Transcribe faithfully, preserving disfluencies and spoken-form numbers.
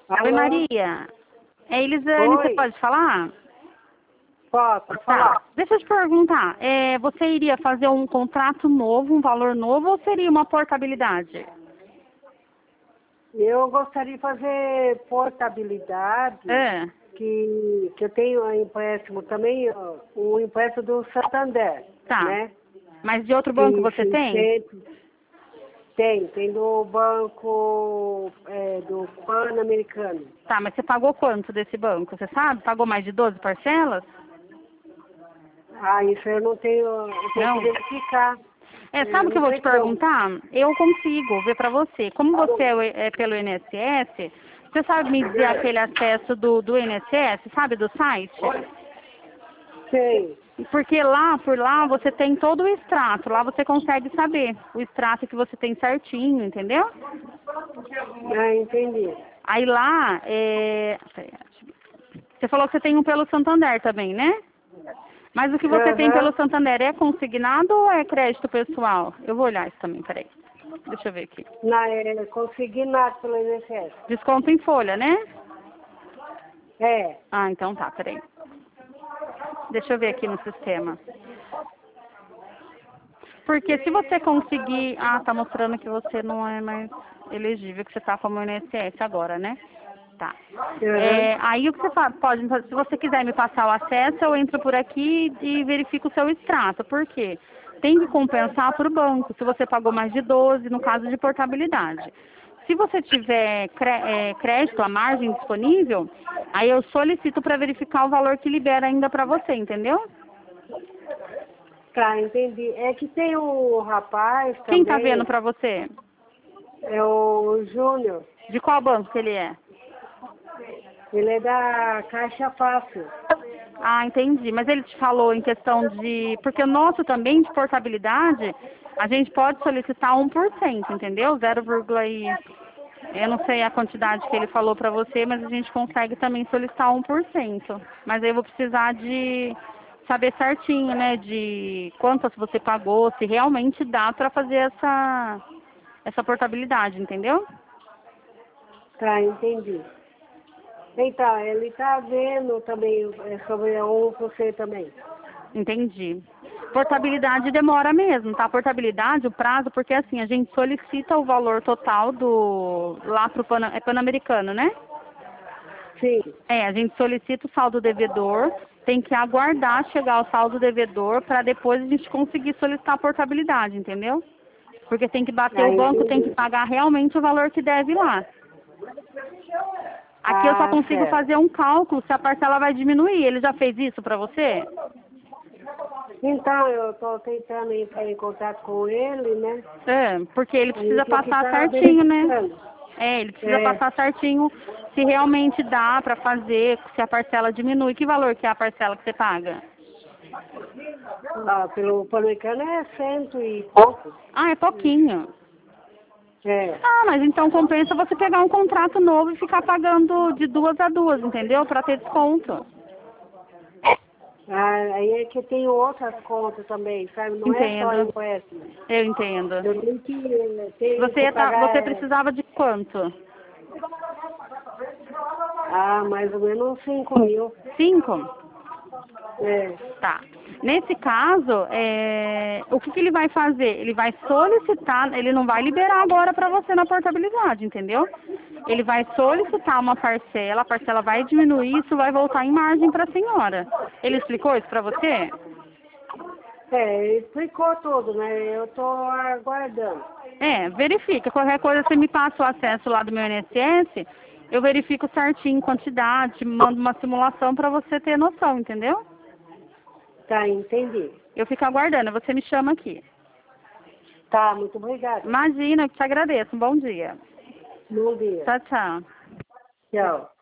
Oi, Alô? Maria. É Elisane, você Oi, pode falar? posso Tá. falar? Deixa eu te perguntar. É, você iria fazer um contrato novo, um valor novo, ou seria uma portabilidade? Eu gostaria de fazer portabilidade, É. que, que eu tenho um empréstimo também, ó, um empréstimo do Santander, Tá. né? Mas de outro banco Que você tem? sempre tem, tem do banco é, do Pan-Americano. Tá, mas você pagou quanto desse banco? Você sabe? Pagou mais de doze parcelas? Ah, isso eu não tenho, eu tenho que Não? verificar. É, Eu sabe o que não eu vou te sei como. perguntar? Eu consigo ver pra você. Como você é, o- é pelo I N S S, você sabe me dizer aquele acesso do, do I N S S, sabe, do site? Sei. Porque lá, por lá, você tem todo o extrato. Lá você consegue saber o extrato que você tem certinho, entendeu? Ah, entendi. Aí lá, é... você falou que você tem um pelo Santander também, né? Mas o que você tem pelo Aham. Santander é consignado ou é crédito pessoal? Eu vou olhar isso também, peraí. Deixa eu ver aqui. Na, é, consegui nada pelo I N S S. Desconto em folha, né? É. Ah, então tá, peraí. Deixa eu ver aqui no sistema. Porque se você conseguir... Ah, tá mostrando que você não é mais elegível, que você tá como I N S S agora, né? Tá. Aham. É, aí o que você fa- pode, se você quiser me passar o acesso, eu entro por aqui e verifico o seu extrato. Por quê? Tem que compensar para o banco, se você pagou mais de doze, no caso de portabilidade. Se você tiver cre- é, crédito, a margem disponível, aí eu solicito para verificar o valor que libera ainda para você, entendeu? Tá, entendi. É que tem um rapaz Quem tá vendo também, para você? é o Júnior. De qual banco que ele é? Ele é da Caixa Fácil. Ah, entendi. Mas ele te falou em questão de... Porque o nosso também, de portabilidade, a gente pode solicitar um por cento, entendeu? zero, e... Eu não sei a quantidade que ele falou para você, mas a gente consegue também solicitar um por cento. Mas aí eu vou precisar de saber certinho, né? De quantas você pagou, se realmente dá para fazer essa, essa portabilidade, entendeu? Tá, entendi. Então, ele tá vendo também é, sobre um você também. Entendi. Portabilidade demora mesmo, tá? Portabilidade, o prazo, porque assim, a gente solicita o valor total do... lá pro Pana, é Pan-Americano, né? Sim. É, a gente solicita o saldo devedor, tem que aguardar chegar o saldo devedor para depois a gente conseguir solicitar a portabilidade, entendeu? Porque tem que bater, Ah, o banco tem que entendi. pagar realmente o valor que deve lá. Aqui eu só Ah, consigo certo. fazer um cálculo se a parcela vai diminuir. Ele já fez isso para você? Então, eu tô tentando entrar em contato com ele, né? É, porque ele Ele precisa falou que passar tá certinho, né? verificando. É, ele precisa É. passar certinho se realmente dá para fazer, se a parcela diminui. Que valor que é a parcela que você paga? Ah, pelo Pan-Americano é cento e pouco. Ah, é pouquinho. É. Ah, mas então compensa você pegar um contrato novo e ficar pagando de duas a duas, entendeu? Para ter desconto. Ah, aí é que eu tenho outras contas também, sabe? Não é só Entendo. empréstimo. Eu entendo. Eu tenho que, eh, tenho Você, que ia tá, você pagar, eh, precisava de quanto? ah, mais ou menos cinco mil. Cinco? É. Tá. Nesse caso, é, o que, que ele vai fazer? Ele vai solicitar, ele não vai liberar agora para você na portabilidade, entendeu? Ele vai solicitar uma parcela, a parcela vai diminuir, isso vai voltar em margem para a senhora. Ele explicou isso para você? É, ele explicou tudo, né? Eu tô aguardando. É, verifica. Qualquer coisa você me passa o acesso lá do meu I N S S, eu verifico certinho quantidade, mando uma simulação para você ter noção, entendeu? Tá, entendi. Eu fico aguardando, você me chama aqui. Tá, muito obrigada. Imagina, eu te agradeço. Um bom dia. Bom dia. Tchau, tchau. Tchau.